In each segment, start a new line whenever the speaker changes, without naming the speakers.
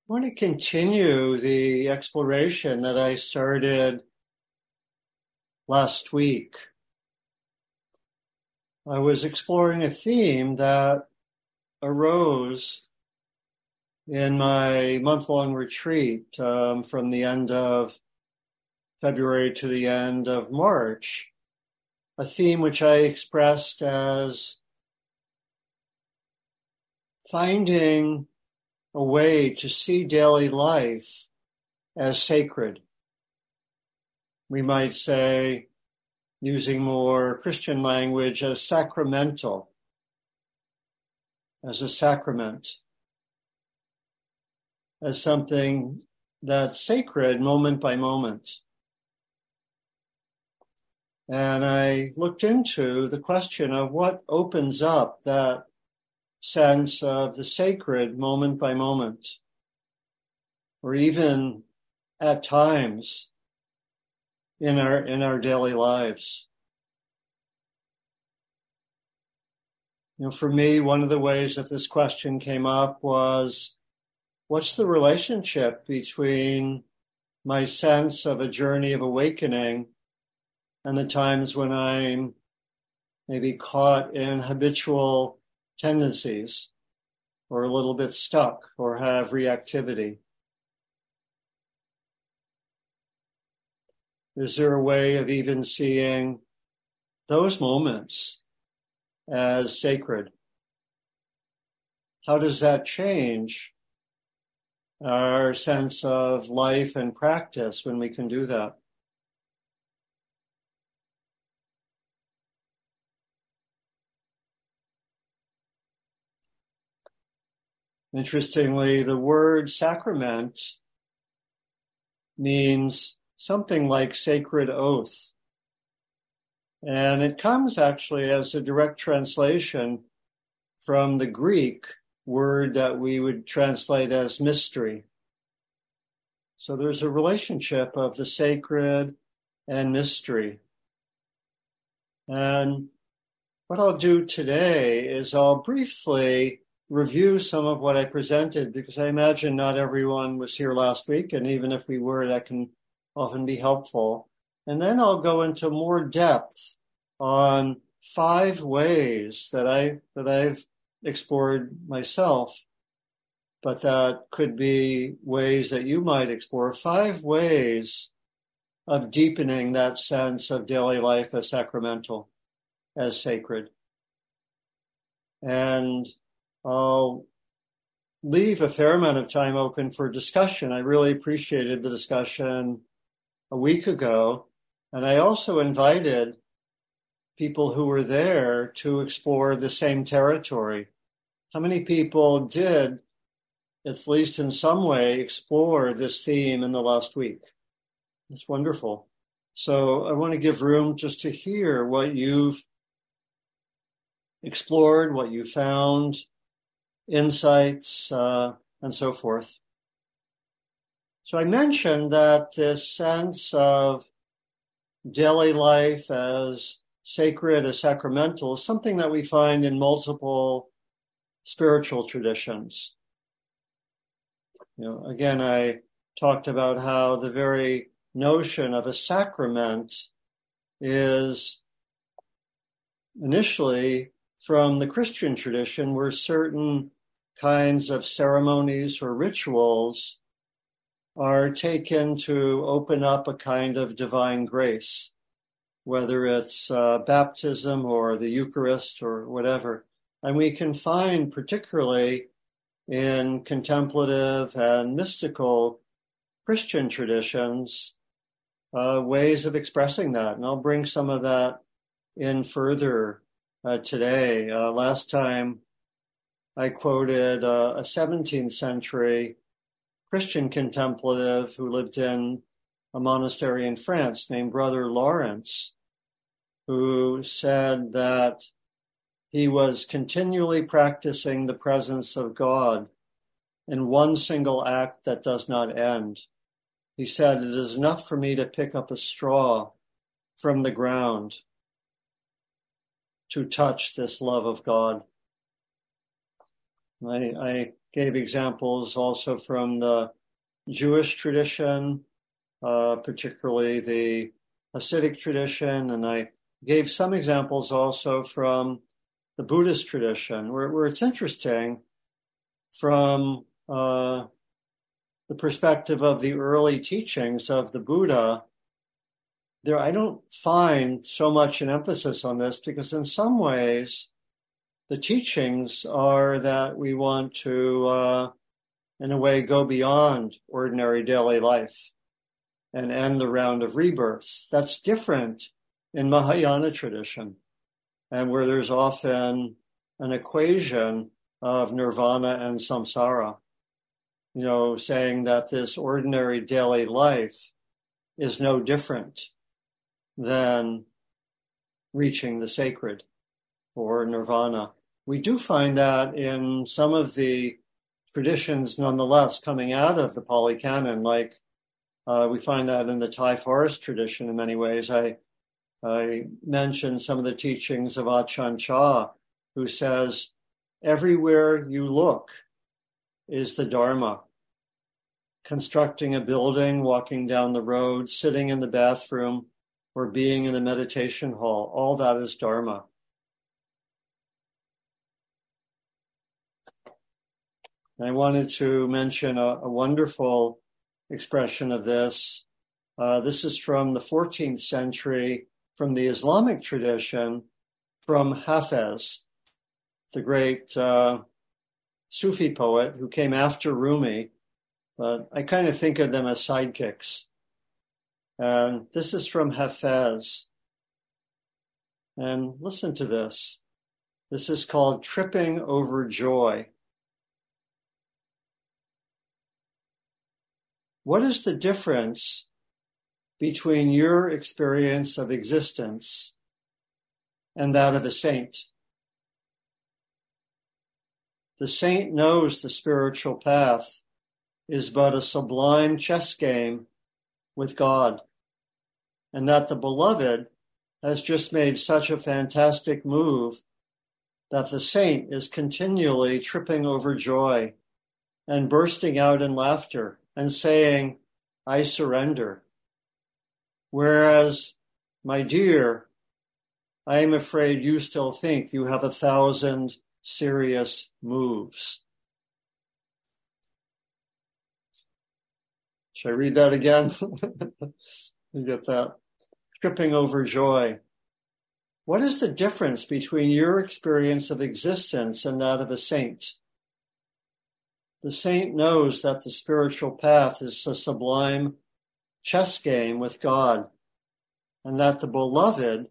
want to continue the exploration that I started last week. I was exploring a theme that arose in my month-long retreat from the end of February to the end of March, a theme which I expressed as finding a way to see daily life as sacred. We might say, using more Christian language, as sacramental, as a sacrament, as something that's sacred moment by moment. And I looked into the question of what opens up that sense of the sacred moment by moment, or even at times in our daily lives. For me, one of the ways that this question came up was, what's the relationship between my sense of a journey of awakening and the times when I'm maybe caught in habitual tendencies, or a little bit stuck, or have reactivity? Is there a way of even seeing those moments as sacred? How does that change our sense of life and practice when we can do that? Interestingly, the word sacrament means something like sacred oath. And it comes actually as a direct translation from the Greek word that we would translate as mystery. So there's a relationship of the sacred and mystery. And what I'll do today is I'll briefly review some of what I presented, because I imagine not everyone was here last week, and even if we were, that can often be helpful. And then I'll go into more depth on 5 ways that I've explored myself, but that could be ways that you might explore. 5 ways of deepening that sense of daily life as sacramental, as sacred. And I'll leave a fair amount of time open for discussion. I really appreciated the discussion a week ago. And I also invited people who were there to explore the same territory. How many people did, at least in some way, explore this theme in the last week? It's wonderful. So I want to give room just to hear what you've explored, what you found, insights, and so forth. So I mentioned that this sense of daily life as sacred, as sacramental, is something that we find in multiple spiritual traditions. Again, I talked about how the very notion of a sacrament is initially from the Christian tradition, where certain kinds of ceremonies or rituals are taken to open up a kind of divine grace, whether it's baptism or the Eucharist or whatever. And we can find, particularly in contemplative and mystical Christian traditions, ways of expressing that. And I'll bring some of that in further today. Last time I quoted a 17th century Christian contemplative who lived in a monastery in France named Brother Lawrence, who said that he was continually practicing the presence of God in one single act that does not end. He said, "It is enough for me to pick up a straw from the ground to touch this love of God." I gave examples also from the Jewish tradition, particularly the Hasidic tradition, and I gave some examples also from the Buddhist tradition, where it's interesting from the perspective of the early teachings of the Buddha. There, I don't find so much an emphasis on this because in some ways the teachings are that we want to, in a way, go beyond ordinary daily life and end the round of rebirths. That's different in Mahayana tradition, and where there's often an equation of nirvana and samsara, saying that this ordinary daily life is no different than reaching the sacred or nirvana. We do find that in some of the traditions, nonetheless, coming out of the Pali Canon, like we find that in the Thai forest tradition in many ways. I mentioned some of the teachings of Ajahn Chah, who says, everywhere you look is the Dharma. Constructing a building, walking down the road, sitting in the bathroom, or being in the meditation hall, all that is Dharma. I wanted to mention a wonderful expression of this. This is from the 14th century, from the Islamic tradition, from Hafez, the great Sufi poet who came after Rumi, but I kind of think of them as sidekicks. And this is from Hafez. And listen to this. This is called Tripping Over Joy. What is the difference between your experience of existence and that of a saint? The saint knows the spiritual path is but a sublime chess game with God, and that the beloved has just made such a fantastic move that the saint is continually tripping over joy and bursting out in laughter and saying, I surrender. Whereas, my dear, I am afraid you still think you have 1,000 serious moves. Should I read that again? You get that? Tripping over joy. What is the difference between your experience of existence and that of a saint? The saint knows that the spiritual path is a sublime chess game with God, and that the beloved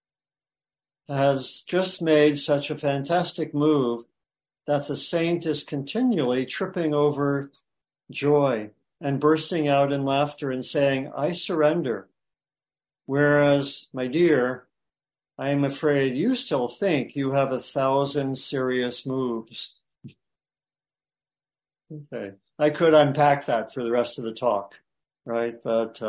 has just made such a fantastic move that the saint is continually tripping over joy and bursting out in laughter and saying, I surrender. Whereas, my dear, I am afraid you still think you have 1,000 serious moves. Okay. I could unpack that for the rest of the talk, right? But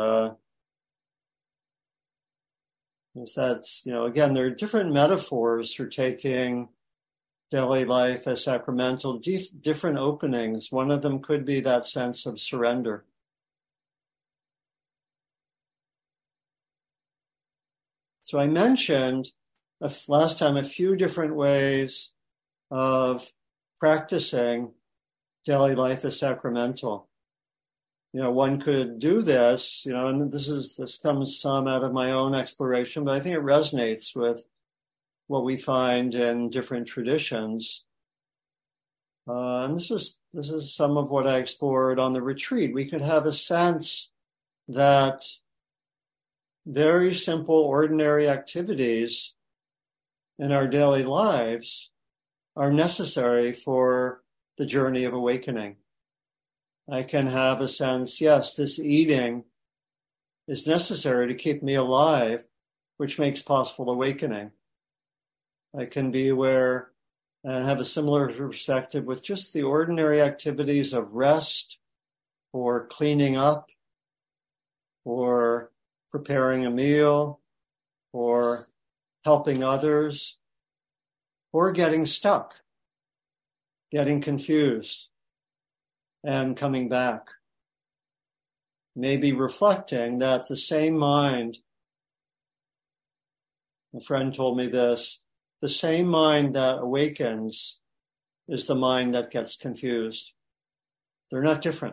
if that's, again, there are different metaphors for taking daily life as sacramental, different openings. One of them could be that sense of surrender. So I mentioned last time a few different ways of practicing daily life as sacramental. One could do this, and this comes some out of my own exploration, but I think it resonates with what we find in different traditions. And this is some of what I explored on the retreat. We could have a sense that very simple, ordinary activities in our daily lives are necessary for the journey of awakening. I can have a sense, yes, this eating is necessary to keep me alive, which makes possible awakening. I can be aware and have a similar perspective with just the ordinary activities of rest or cleaning up or preparing a meal or helping others or getting stuck, getting confused. and coming back. Maybe reflecting that the same mind, a friend told me this, the same mind that awakens is the mind that gets confused. They're not different.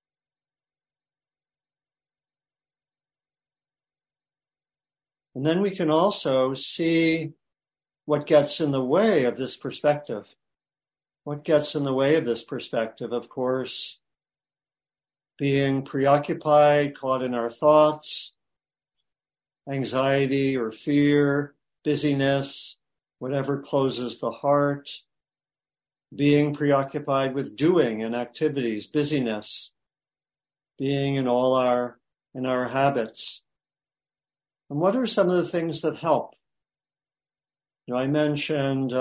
And then we can also see what gets in the way of this perspective. What gets in the way of this perspective? Of course, being preoccupied, caught in our thoughts, anxiety or fear, busyness, whatever closes the heart, being preoccupied with doing and activities, busyness, being in all our habits. And what are some of the things that help? I mentioned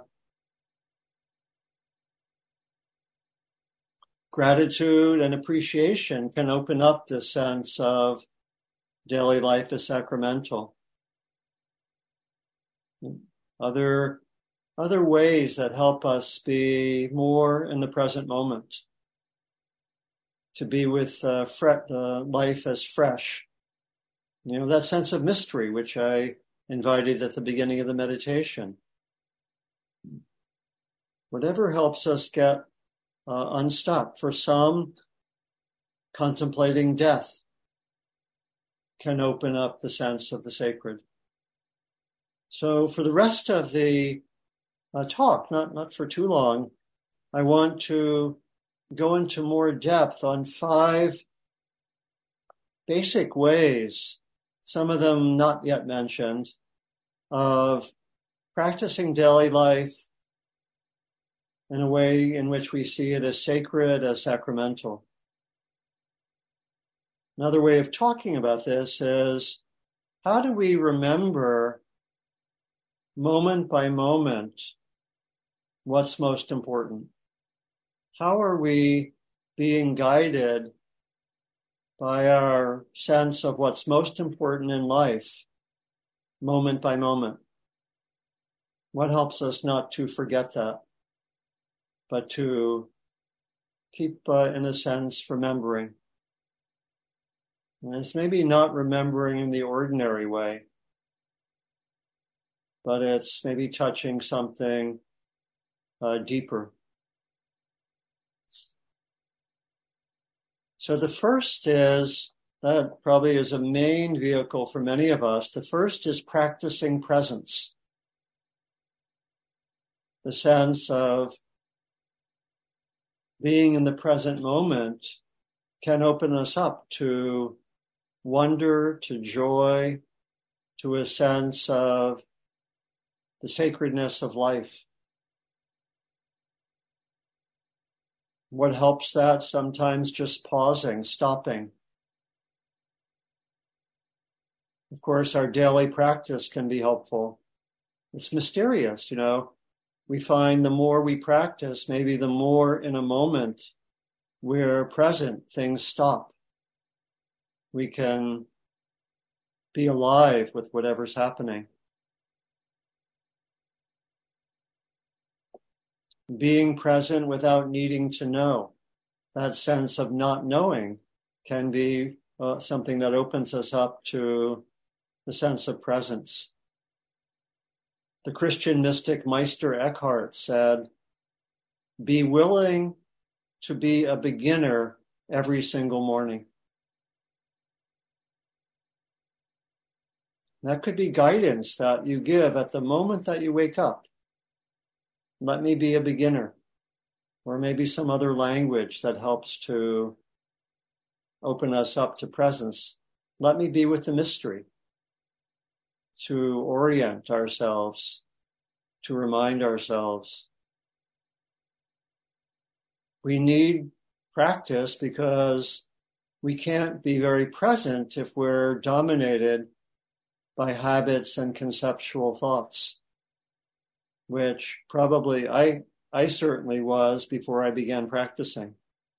gratitude and appreciation can open up this sense of daily life as sacramental. Other ways that help us be more in the present moment, to be with life as fresh. That sense of mystery, which I invited at the beginning of the meditation. Whatever helps us get unstuck. For some, contemplating death can open up the sense of the sacred. So for the rest of the talk, not for too long, I want to go into more depth on 5 basic ways, some of them not yet mentioned, of practicing daily life in a way in which we see it as sacred, as sacramental. Another way of talking about this is, how do we remember moment by moment what's most important? How are we being guided by our sense of what's most important in life, moment by moment? What helps us not to forget that, but to keep, in a sense, remembering? And it's maybe not remembering in the ordinary way, but it's maybe touching something deeper. So the first is, that probably is a main vehicle for many of us. The first is practicing presence. The sense of being in the present moment can open us up to wonder, to joy, to a sense of the sacredness of life. What helps that? Sometimes just pausing, stopping. Of course, our daily practice can be helpful. It's mysterious, We find the more we practice, maybe the more in a moment we're present, things stop. We can be alive with whatever's happening. Being present without needing to know. That sense of not knowing can be something that opens us up to the sense of presence. The Christian mystic Meister Eckhart said, "Be willing to be a beginner every single morning." That could be guidance that you give at the moment that you wake up. Let me be a beginner, or maybe some other language that helps to open us up to presence. Let me be with the mystery, to orient ourselves, to remind ourselves. We need practice because we can't be very present if we're dominated by habits and conceptual thoughts, which probably I certainly was before I began practicing.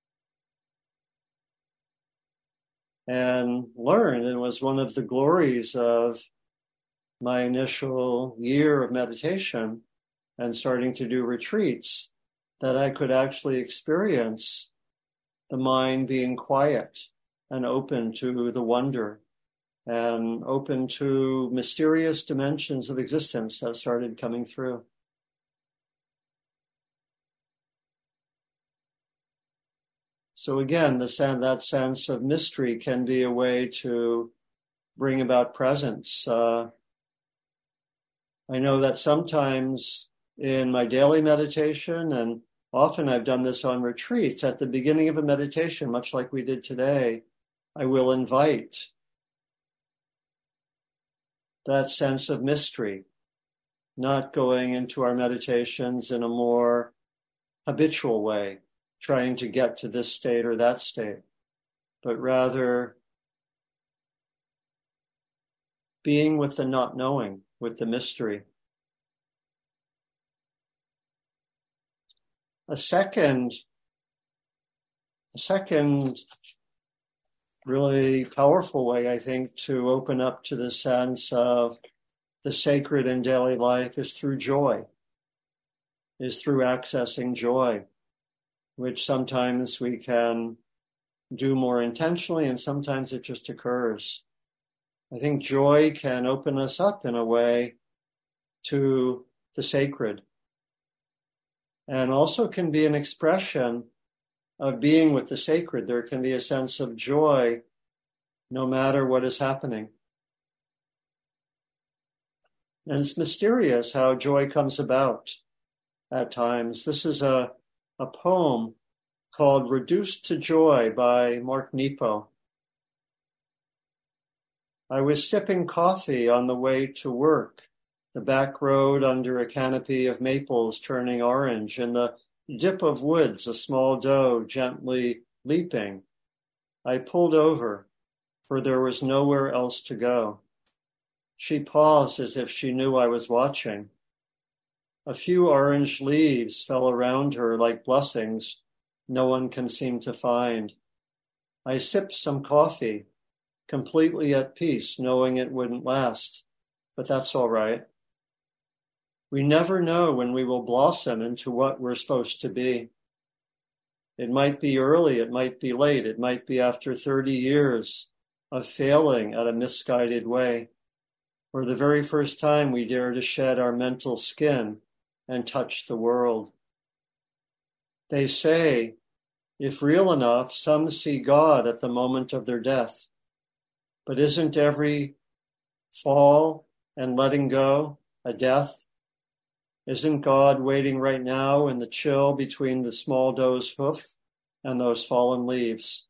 And learned, and it was one of the glories of my initial year of meditation and starting to do retreats, that I could actually experience the mind being quiet and open to the wonder and open to mysterious dimensions of existence that started coming through. So again, that sense of mystery can be a way to bring about presence. I know that sometimes in my daily meditation, and often I've done this on retreats, at the beginning of a meditation, much like we did today, I will invite that sense of mystery, not going into our meditations in a more habitual way, trying to get to this state or that state, but rather being with the not knowing, with the mystery. A second really powerful way, I think, to open up to the sense of the sacred in daily life is through joy, is through accessing joy, which sometimes we can do more intentionally and sometimes it just occurs. I think joy can open us up in a way to the sacred and also can be an expression of being with the sacred. There can be a sense of joy no matter what is happening. And it's mysterious how joy comes about at times. This is a poem called Reduced to Joy by Mark Nepo. I was sipping coffee on the way to work, the back road under a canopy of maples turning orange, in the dip of woods, a small doe gently leaping. I pulled over, for there was nowhere else to go. She paused as if she knew I was watching. A few orange leaves fell around her like blessings no one can seem to find. I sipped some coffee, completely at peace, knowing it wouldn't last, but that's all right. We never know when we will blossom into what we're supposed to be. It might be early, it might be late, it might be after 30 years of failing at a misguided way, or the very first time we dare to shed our mental skin and touch the world. They say, if real enough, some see God at the moment of their death. But isn't every fall and letting go a death? Isn't God waiting right now in the chill between the small doe's hoof and those fallen leaves?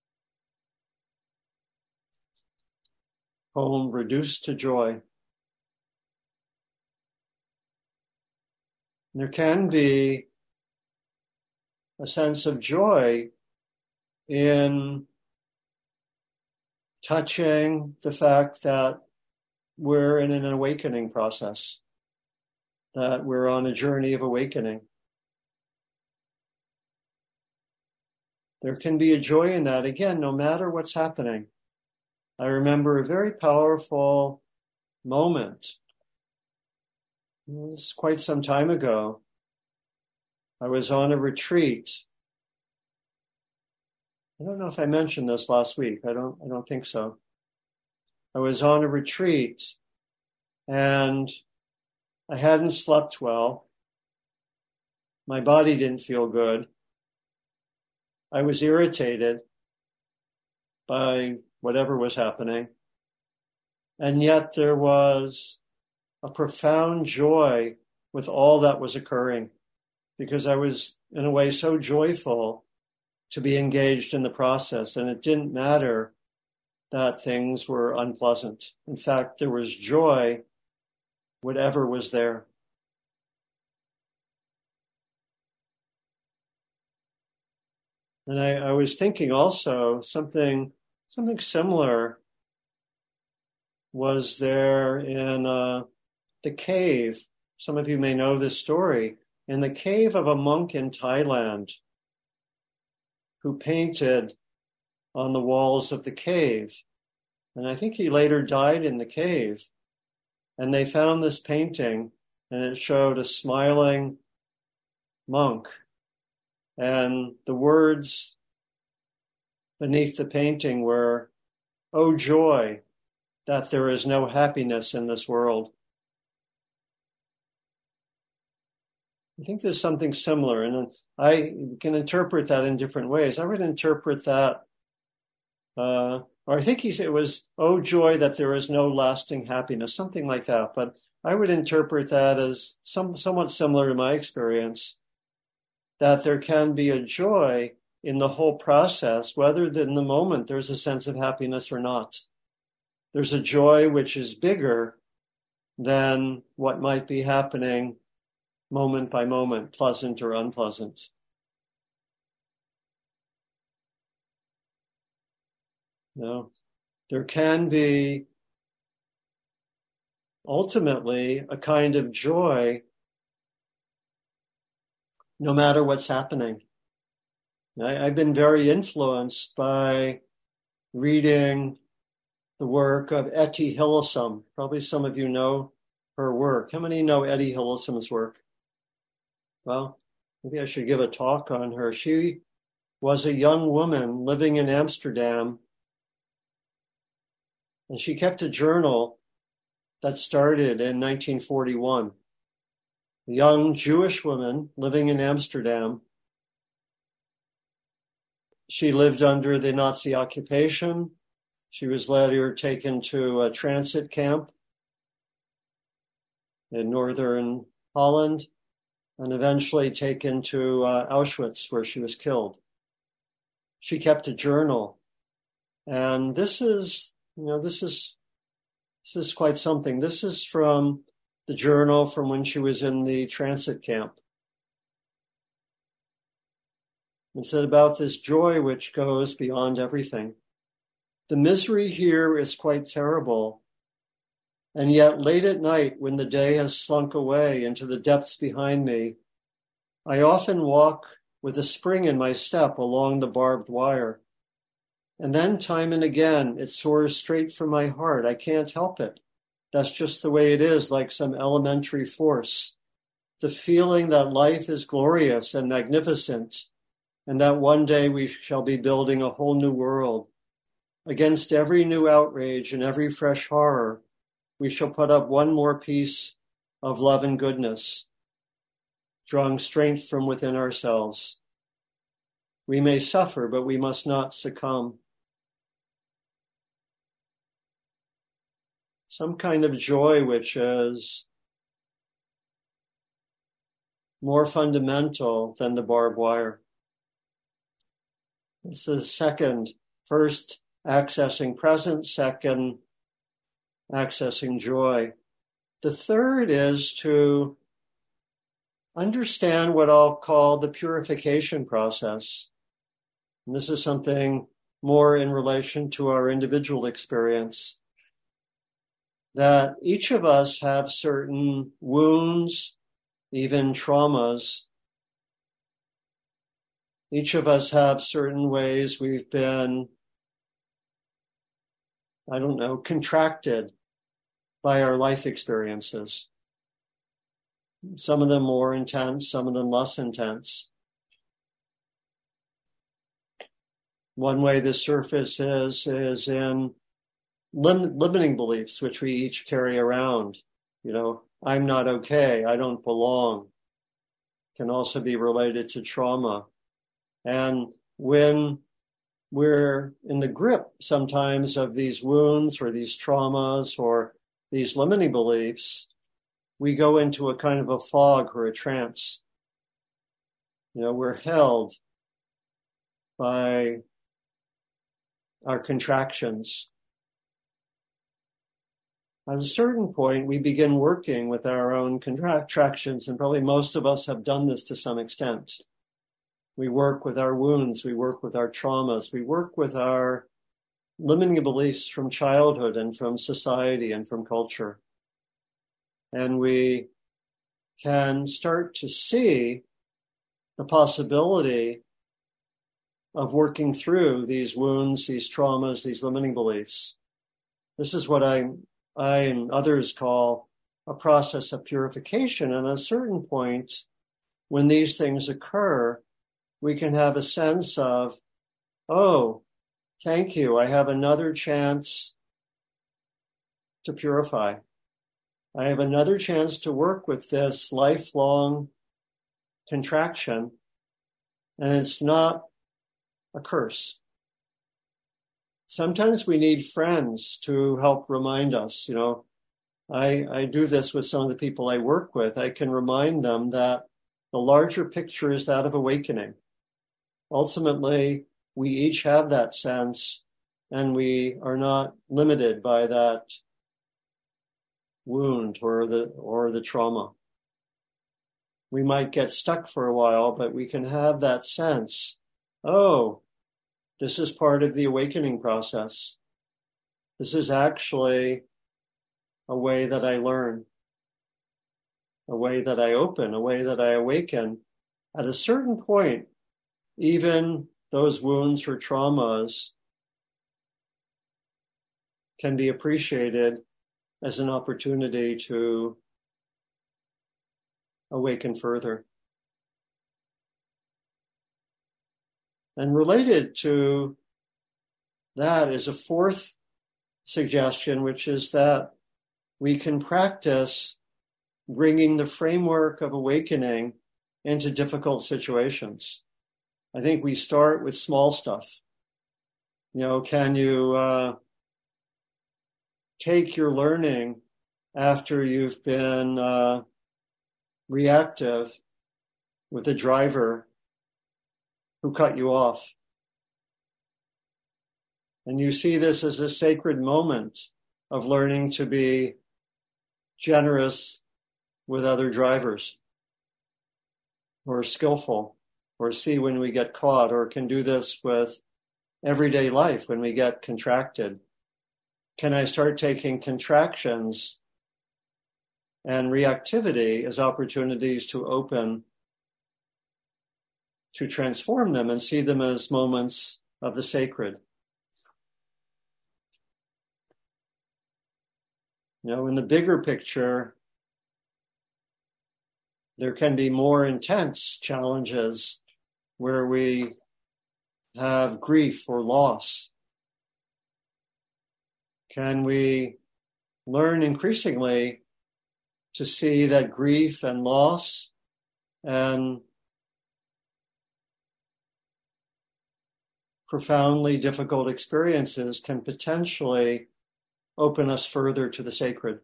Poem Reduced to Joy. There can be a sense of joy in touching the fact that we're in an awakening process, that we're on a journey of awakening. There can be a joy in that, again, no matter what's happening. I remember a very powerful moment. It was quite some time ago. I was on a retreat. I don't know if I mentioned this last week. I don't think so. I was on a retreat and I hadn't slept well. My body didn't feel good. I was irritated by whatever was happening. And yet there was a profound joy with all that was occurring, because I was, in a way, so joyful to be engaged in the process. And it didn't matter that things were unpleasant. In fact, there was joy, whatever was there. And I was thinking also something similar was there in the cave. Some of you may know this story. In the cave of a monk in Thailand who painted on the walls of the cave. And I think he later died in the cave. And they found this painting and it showed a smiling monk. And the words beneath the painting were, "Oh joy that there is no happiness in this world." I think there's something similar, and I can interpret that in different ways. I would interpret that, or I think it was, "Oh joy that there is no lasting happiness," something like that. But I would interpret that as somewhat similar to my experience, that there can be a joy in the whole process, whether in the moment there's a sense of happiness or not. There's a joy which is bigger than what might be happening moment by moment, pleasant or unpleasant. There can be ultimately a kind of joy no matter what's happening. I've been very influenced by reading the work of Etty Hillesum. Probably some of you know her work. How many know Etty Hillesum's work? Well, maybe I should give a talk on her. She was a young woman living in Amsterdam, and she kept a journal that started in 1941. A young Jewish woman living in Amsterdam. She lived under the Nazi occupation. She was later taken to a transit camp in northern Holland and eventually taken to Auschwitz, where she was killed. She kept a journal. And this is quite something. This is from the journal from when she was in the transit camp. It's about this joy which goes beyond everything. The misery here is quite terrible. And yet late at night, when the day has slunk away into the depths behind me, I often walk with a spring in my step along the barbed wire. And then time and again, it soars straight from my heart. I can't help it. That's just the way it is, like some elementary force. The feeling that life is glorious and magnificent, and that one day we shall be building a whole new world. Against every new outrage and every fresh horror, we shall put up one more piece of love and goodness, drawing strength from within ourselves. We may suffer, but we must not succumb. Some kind of joy which is more fundamental than the barbed wire. This is second. First, accessing presence. Second, accessing joy. The third is to understand what I'll call the purification process. And this is something more in relation to our individual experience. That each of us have certain wounds, even traumas. Each of us have certain ways we've been, contracted by our life experiences. Some of them more intense, some of them less intense. One way this surfaces is in limiting beliefs, which we each carry around. I'm not okay, I don't belong. Can also be related to trauma. And when we're in the grip sometimes of these wounds or these traumas or these limiting beliefs, we go into a kind of a fog or a trance. We're held by our contractions. At a certain point, we begin working with our own contractions, and probably most of us have done this to some extent. We work with our wounds, we work with our traumas, we work with our limiting beliefs from childhood and from society and from culture. And we can start to see the possibility of working through these wounds, these traumas, these limiting beliefs. This is what I and others call a process of purification. And at a certain point, when these things occur, we can have a sense of, oh, thank you. I have another chance to purify. I have another chance to work with this lifelong contraction, and it's not a curse. Sometimes we need friends to help remind us. I do this with some of the people I work with. I can remind them that the larger picture is that of awakening. Ultimately, we each have that sense, and we are not limited by that wound or the trauma. We might get stuck for a while, but we can have that sense, oh, this is part of the awakening process. This is actually a way that I learn, a way that I open, a way that I awaken. At a certain point, even those wounds or traumas can be appreciated as an opportunity to awaken further. And related to that is a fourth suggestion, which is that we can practice bringing the framework of awakening into difficult situations. I think we start with small stuff. Can you take your learning after you've been reactive with a driver who cut you off? And you see this as a sacred moment of learning to be generous with other drivers, or skillful, or see when we get caught, or can do this with everyday life when we get contracted. Can I start taking contractions and reactivity as opportunities to open, to transform them and see them as moments of the sacred? In the bigger picture, there can be more intense challenges where we have grief or loss. Can we learn increasingly to see that grief and loss and profoundly difficult experiences can potentially open us further to the sacred?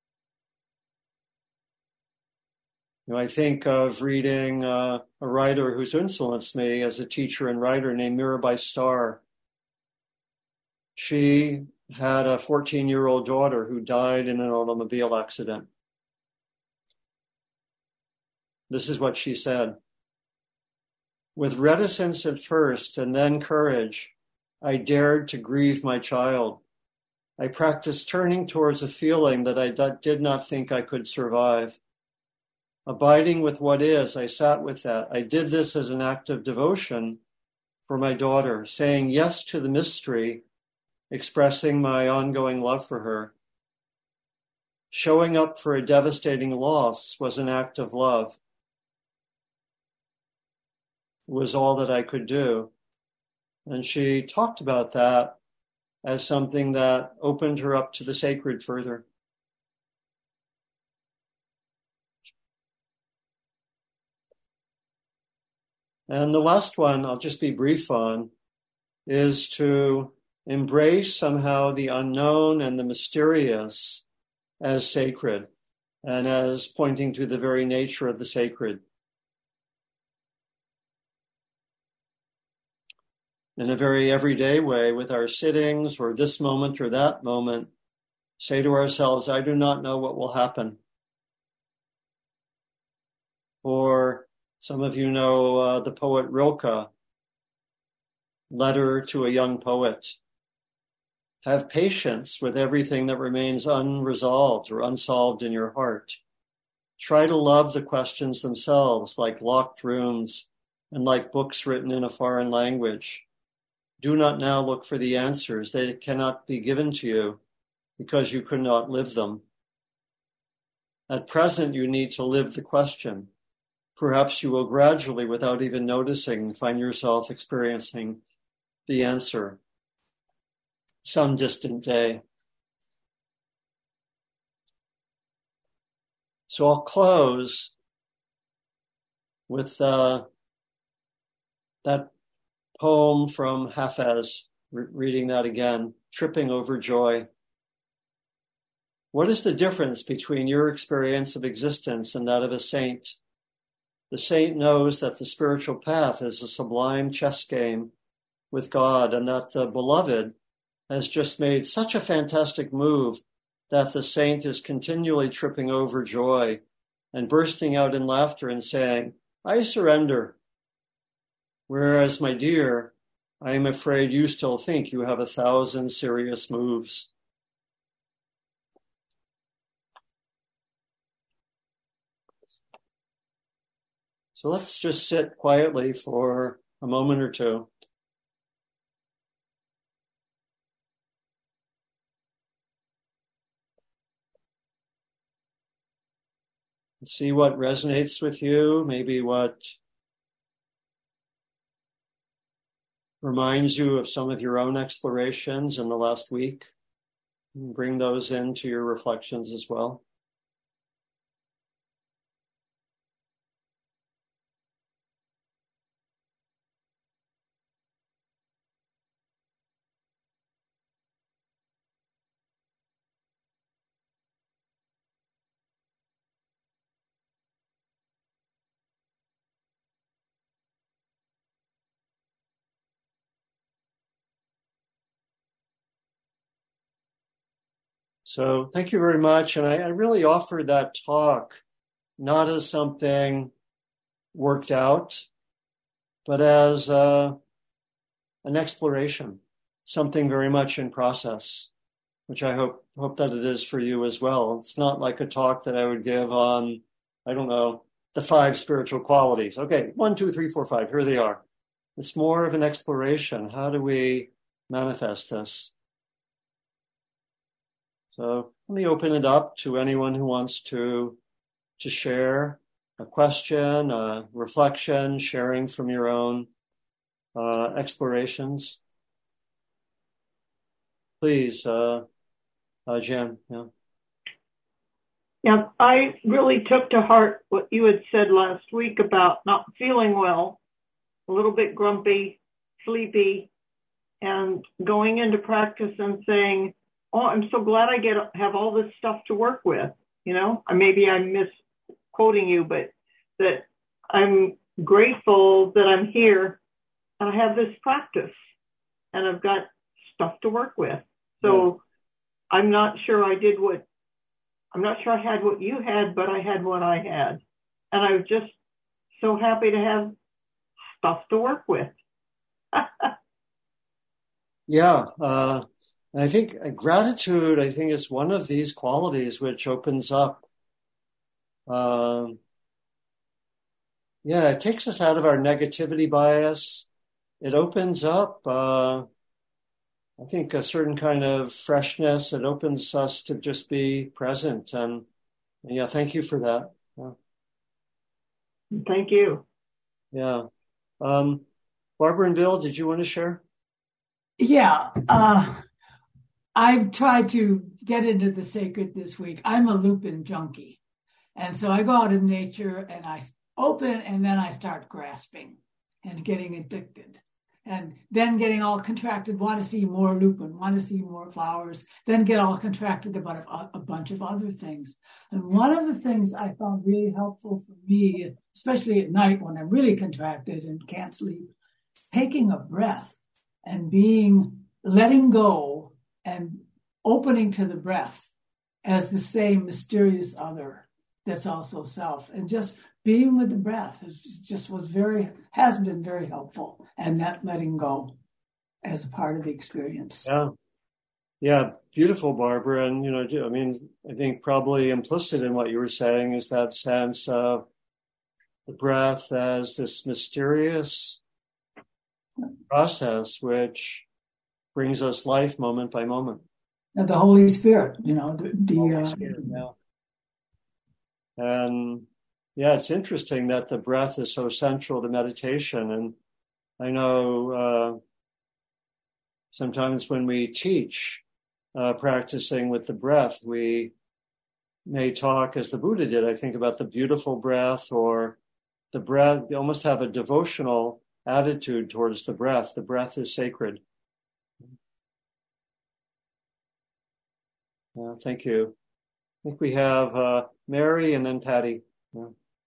I think of reading a writer who's influenced me as a teacher and writer named Mirabai Starr. She had a 14-year-old daughter who died in an automobile accident. This is what she said. With reticence at first and then courage, I dared to grieve my child. I practiced turning towards a feeling that I did not think I could survive. Abiding with what is, I sat with that. I did this as an act of devotion for my daughter, saying yes to the mystery, expressing my ongoing love for her. Showing up for a devastating loss was an act of love. It was all that I could do. And she talked about that as something that opened her up to the sacred further. And the last one, I'll just be brief on, is to embrace somehow the unknown and the mysterious as sacred and as pointing to the very nature of the sacred. In a very everyday way, with our sittings or this moment or that moment, say to ourselves, I do not know what will happen. Or some of you know the poet Rilke, Letter to a Young Poet. Have patience with everything that remains unresolved or unsolved in your heart. Try to love the questions themselves, like locked rooms and like books written in a foreign language. Do not now look for the answers. They cannot be given to you because you could not live them. At present, you need to live the question. Perhaps you will gradually, without even noticing, find yourself experiencing the answer. some distant day. So I'll close with that poem from Hafez, reading that again, Tripping Over Joy. What is the difference between your experience of existence and that of a saint? The saint knows that the spiritual path is a sublime chess game with God, and that the beloved has just made such a fantastic move that the saint is continually tripping over joy and bursting out in laughter and saying, I surrender. Whereas, my dear, I am afraid you still think you have 1,000 serious moves. So let's just sit quietly for a moment or two. See what resonates with you, maybe what reminds you of some of your own explorations in the last week. Bring those into your reflections as well. So thank you very much. And I really offered that talk not as something worked out, but as an exploration, something very much in process, which I hope that it is for you as well. It's not like a talk that I would give on, I don't know, the 5 spiritual qualities. Okay, 1, 2, 3, 4, 5, here they are. It's more of an exploration. How do we manifest this? So let me open it up to anyone who wants to share a question, a reflection, sharing from your own explorations. Please, Jen. Yeah.
Yeah, I really took to heart what you had said last week about not feeling well, a little bit grumpy, sleepy, and going into practice and saying, oh, I'm so glad I have all this stuff to work with. You know, maybe I'm misquoting you, but that I'm grateful that I'm here and I have this practice and I've got stuff to work with. So yeah. I'm not sure I had what you had, but I had what I had. And I was just so happy to have stuff to work with.
Yeah. I think gratitude, is one of these qualities which opens up. It takes us out of our negativity bias. It opens up, I think, a certain kind of freshness. It opens us to just be present. And yeah, thank you for that. Yeah.
Thank you.
Yeah. Barbara and Bill, did you want to share?
Yeah. I've tried to get into the sacred this week. I'm a lupin junkie. And so I go out in nature and I open and then I start grasping and getting addicted. And then getting all contracted, want to see more lupin, want to see more flowers, then get all contracted about a bunch of other things. And one of the things I found really helpful for me, especially at night when I'm really contracted and can't sleep, is taking a breath and letting go and opening to the breath as the same mysterious other that's also self, and just being with the breath has been very helpful, and that letting go as a part of the experience.
Yeah, beautiful, Barbara. And I think probably implicit in what you were saying is that sense of the breath as this mysterious process which brings us life moment by moment.
And the Holy Spirit,
And it's interesting that the breath is so central to meditation. And I know Sometimes when we teach, practicing with the breath, we may talk, as the Buddha did, I think, about the beautiful breath, or the breath. You almost have a devotional attitude towards the breath. The breath is sacred. Thank you. I think we have Mary and then Patty. Yeah.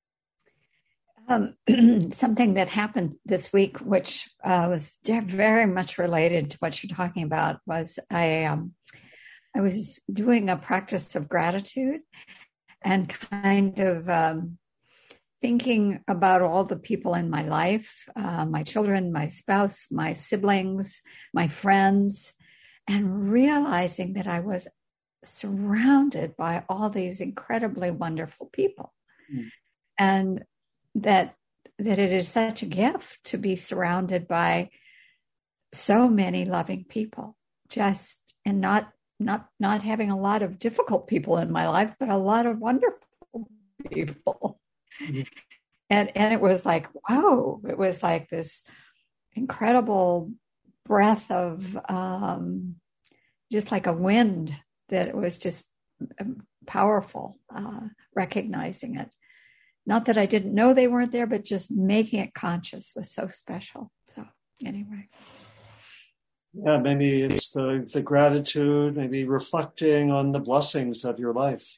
Something that happened this week, which was very much related to what you're talking about, was I was doing a practice of gratitude and kind of thinking about all the people in my life, my children, my spouse, my siblings, my friends, and realizing that I was surrounded by all these incredibly wonderful people. And that it is such a gift to be surrounded by so many loving people, and not having a lot of difficult people in my life, but a lot of wonderful people. Mm-hmm. And it was like, wow, it was like this incredible breath of just like a wind, that it was just powerful, recognizing it. Not that I didn't know they weren't there, but just making it conscious was so special. So anyway.
Yeah, maybe it's the gratitude, maybe reflecting on the blessings of your life.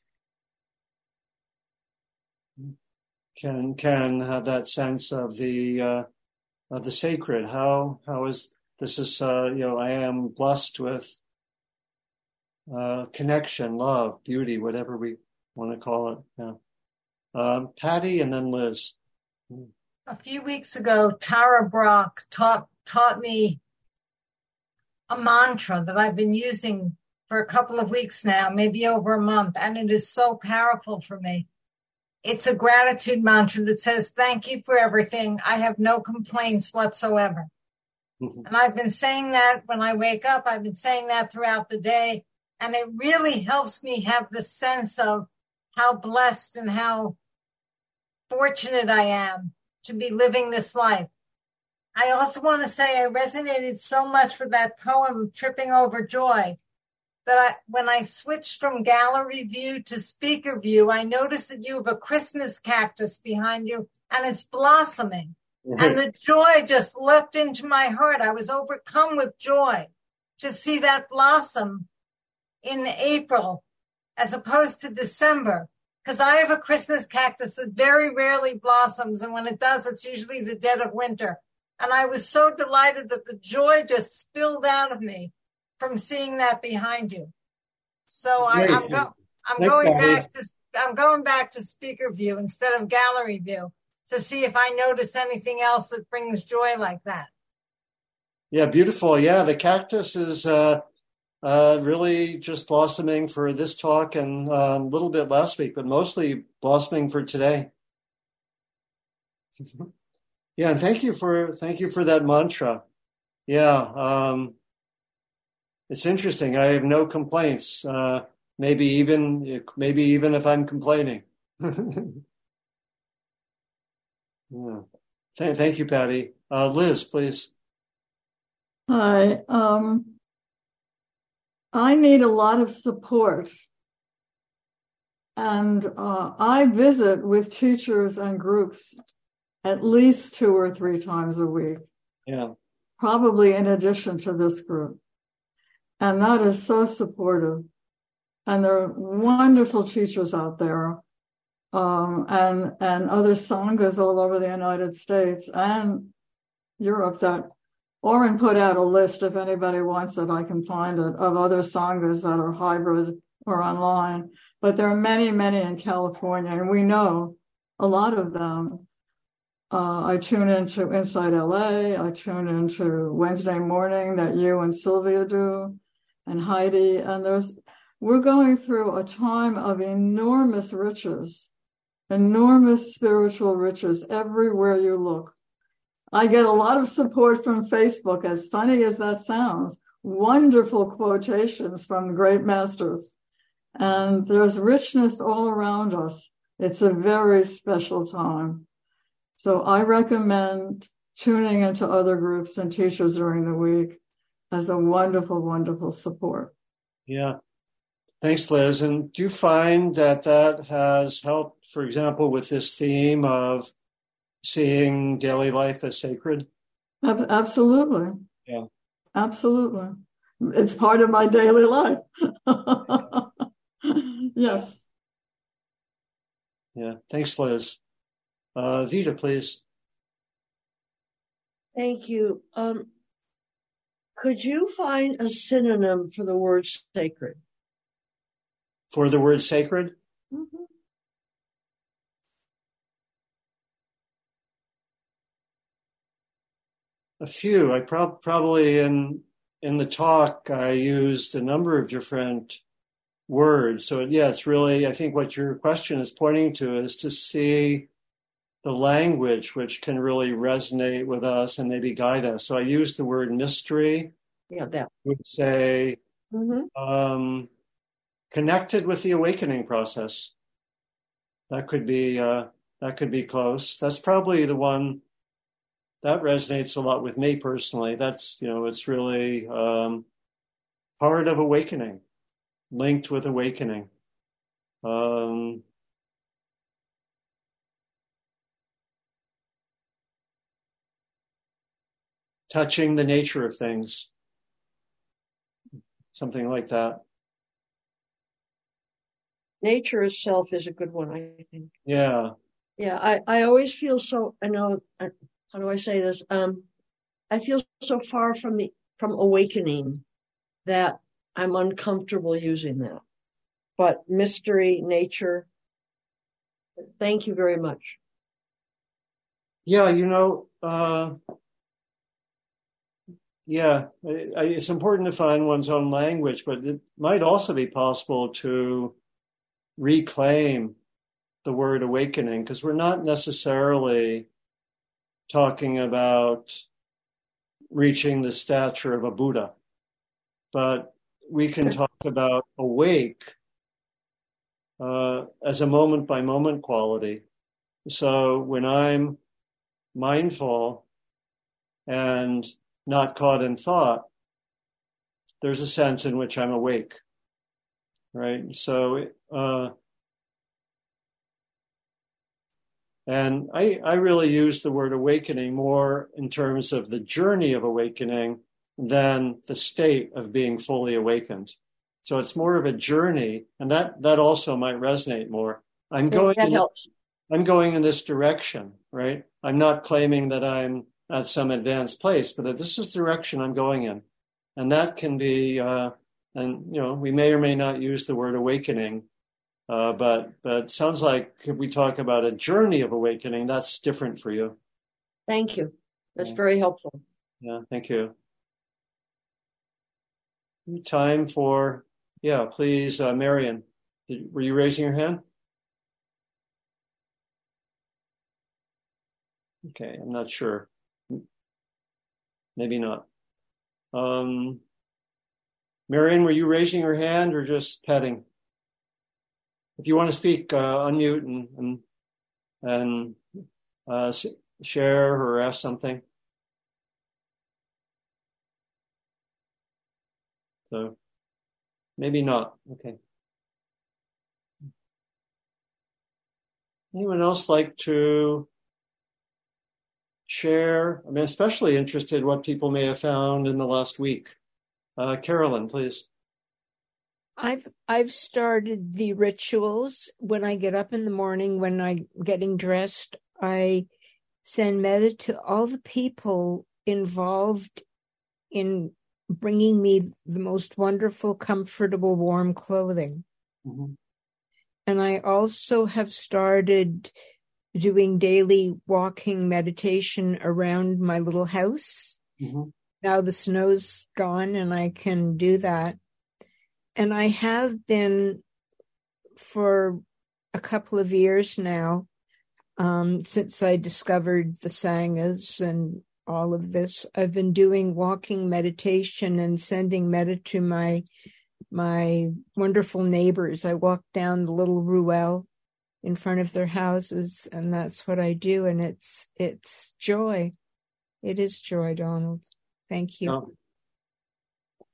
Can have that sense of the sacred. How is this is I am blessed with connection, love, beauty, whatever we want to call it. Yeah. Patty and then Liz.
A few weeks ago, Tara Brach taught me a mantra that I've been using for a couple of weeks now, maybe over a month, and it is so powerful for me. It's a gratitude mantra that says, thank you for everything. I have no complaints whatsoever. Mm-hmm. And I've been saying that when I wake up. I've been saying that throughout the day. And it really helps me have the sense of how blessed and how fortunate I am to be living this life. I also want to say I resonated so much with that poem, Tripping Over Joy, that when I switched from gallery view to speaker view, I noticed that you have a Christmas cactus behind you and it's blossoming. Mm-hmm. And the joy just leapt into my heart. I was overcome with joy to see that blossom in April as opposed to December. Because I have a Christmas cactus that very rarely blossoms, and when it does, it's usually the dead of winter. And I was so delighted that the joy just spilled out of me from seeing that behind you. So I'm going back to speaker view instead of gallery view to see if I notice anything else that brings joy like that.
Yeah, beautiful. Yeah, the cactus is really just blossoming for this talk and a little bit last week, but mostly blossoming for today. Yeah, and thank you for that mantra. Yeah, it's interesting. I have no complaints. Maybe even if I'm complaining. Yeah. Thank you, Patty. Liz, please.
Hi. I need a lot of support. And I visit with teachers and groups at least 2 or 3 times a week.
Yeah.
Probably in addition to this group. And that is so supportive. And there are wonderful teachers out there, and other sanghas all over the United States and Europe that Oren put out a list, if anybody wants it, I can find it, of other sanghas that are hybrid or online. But there are many, many in California, and we know a lot of them. I tune into Inside LA. I tune into Wednesday morning that you and Sylvia do, and Heidi. And we're going through a time of enormous riches, enormous spiritual riches everywhere you look. I get a lot of support from Facebook, as funny as that sounds. Wonderful quotations from great masters. And there's richness all around us. It's a very special time. So I recommend tuning into other groups and teachers during the week as a wonderful, wonderful support.
Yeah. Thanks, Liz. And do you find that that has helped, for example, with this theme of seeing daily life as sacred?
Absolutely.
Yeah.
Absolutely. It's part of my daily life. Yes.
Yeah. Thanks, Liz. Vita, please.
Thank you. Could you find a synonym for the word sacred?
For the word sacred?
Mm-hmm.
A few. I probably in the talk, I used a number of different words. So yeah, it's really, I think what your question is pointing to is to see the language which can really resonate with us and maybe guide us. So I use the word mystery.
Yeah, that.
I would say
Mm-hmm.
Connected with the awakening process. That could be close. That's probably the one that resonates a lot with me personally. That's, it's really part of awakening, linked with awakening. Touching the nature of things, something like that.
Nature itself is a good one, I think.
Yeah.
Yeah, I always feel so, I know, how do I say this? I feel so far from awakening that I'm uncomfortable using that. But mystery, nature, thank you very much.
Yeah, it's important to find one's own language, but it might also be possible to reclaim the word awakening, because we're not necessarily talking about reaching the stature of a Buddha, but we can talk about awake as a moment by moment quality. So when I'm mindful and not caught in thought, there's a sense in which I'm awake, right? So, and I really use the word awakening more in terms of the journey of awakening than the state of being fully awakened. So it's more of a journey, and that also might resonate more.
That helps.
I'm going in this direction, right? I'm not claiming that I'm at some advanced place, but that this is the direction I'm going in. And that can be, we may or may not use the word awakening, but it sounds like if we talk about a journey of awakening, that's different for you.
Thank you. That's very helpful.
Yeah, thank you. Time for, please, Marion, were you raising your hand? Okay, I'm not sure. Maybe not. Marion, were you raising your hand or just petting? If you want to speak, unmute and share or ask something. So maybe not. Okay. Anyone else like to share? I'm especially interested in what people may have found in the last week. Carolyn, please.
I've started the rituals. When I get up in the morning, when I'm getting dressed, I send metta to all the people involved in bringing me the most wonderful, comfortable, warm clothing.
Mm-hmm.
And I also have started doing daily walking meditation around my little house.
Mm-hmm.
Now the snow's gone and I can do that. And I have been for a couple of years now, since I discovered the Sanghas and all of this, I've been doing walking meditation and sending metta to my wonderful neighbors. I walk down the little ruelle in front of their houses, and that's what I do. And it's joy. It is joy, Donald. Thank you.
Oh,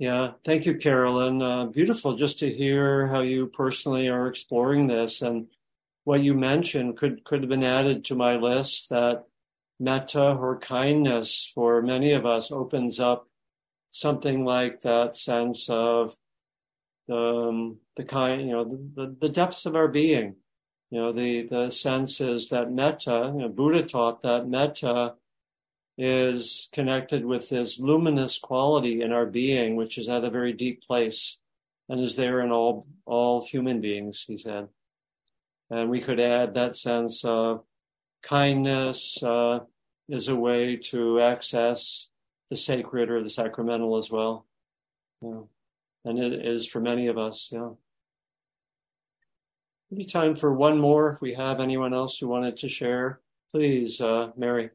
Yeah. Thank you, Carolyn. Beautiful just to hear how you personally are exploring this, and what you mentioned could have been added to my list, that metta or kindness for many of us opens up something like that sense of the kind, the depths of our being. The sense is that metta, Buddha taught that metta is connected with this luminous quality in our being, which is at a very deep place and is there in all human beings, he said. And we could add that sense of kindness is a way to access the sacred or the sacramental as well. Yeah. And it is for many of us, yeah. Maybe time for one more if we have anyone else who wanted to share. Please, Mary.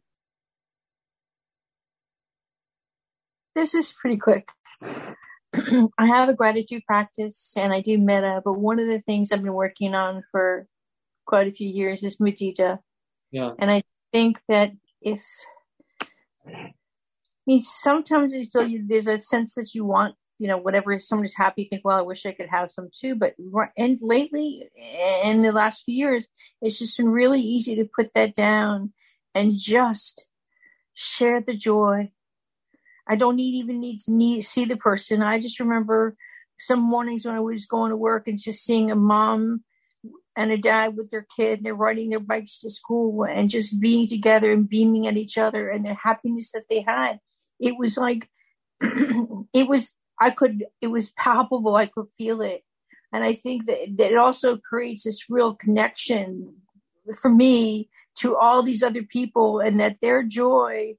This is pretty quick. I have a gratitude practice and I do metta, but one of the things I've been working on for quite a few years is mudita.
Yeah.
And I think that sometimes there's a sense that you want, whatever someone is happy, you think, well, I wish I could have some too. And lately, in the last few years, it's just been really easy to put that down and just share the joy. I don't even need to see the person. I just remember some mornings when I was going to work and just seeing a mom and a dad with their kid, and they're riding their bikes to school and just being together and beaming at each other and the happiness that they had. It was like, it was palpable. I could feel it. And I think that it also creates this real connection for me to all these other people, and that their joy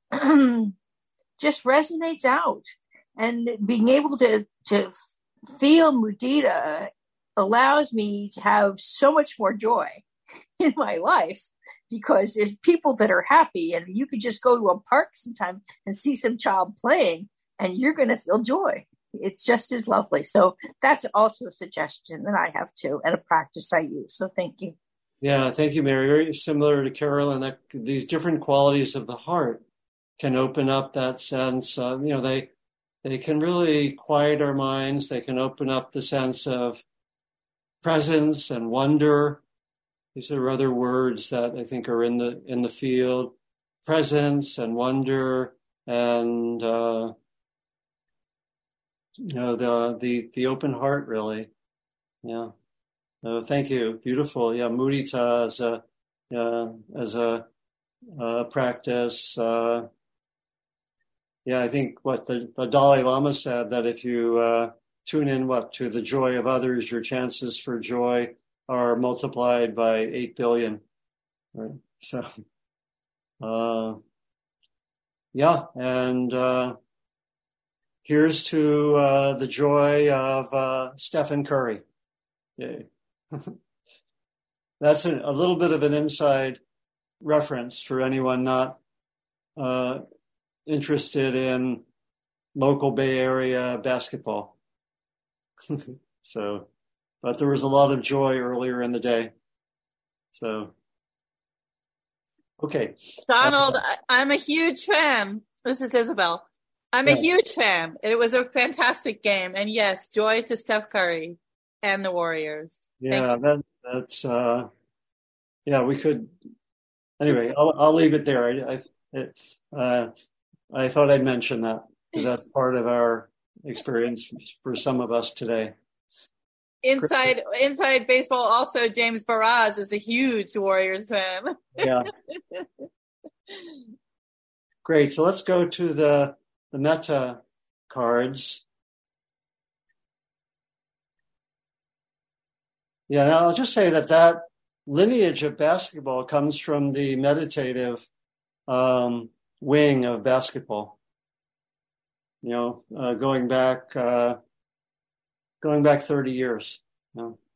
just resonates out. And being able to feel mudita allows me to have so much more joy in my life, because there's people that are happy, and you could just go to a park sometime and see some child playing and you're going to feel joy. It's just as lovely. So that's also a suggestion that I have too, and a practice I use. So thank you.
Yeah, thank you, Mary. Very similar to Carolyn, that these different qualities of the heart can open up that sense. They can really quiet our minds. They can open up the sense of presence and wonder. These are other words that I think are in the field. Presence and wonder, and the open heart, really. Yeah. Thank you. Beautiful. Yeah, mudita as a practice. I think what the Dalai Lama said, that if you tune in to the joy of others, your chances for joy are multiplied by 8 billion. Right. So, and here's to the joy of Stephen Curry. Yay. That's a little bit of an inside reference for anyone not interested in local Bay Area basketball. But there was a lot of joy earlier in the day. So, okay.
Donald, I'm a huge fan. This is Isabel. I'm a huge fan. It was a fantastic game. And yes, joy to Steph Curry and the Warriors.
Yeah, that's we could. Anyway, I'll leave it there. I thought I'd mention that because that's part of our experience for some of us today.
Inside baseball, also James Baraz is a huge Warriors fan.
Yeah. Great. So let's go to the metta cards. Yeah, now I'll just say that lineage of basketball comes from the meditative wing of basketball. Going back 30 years.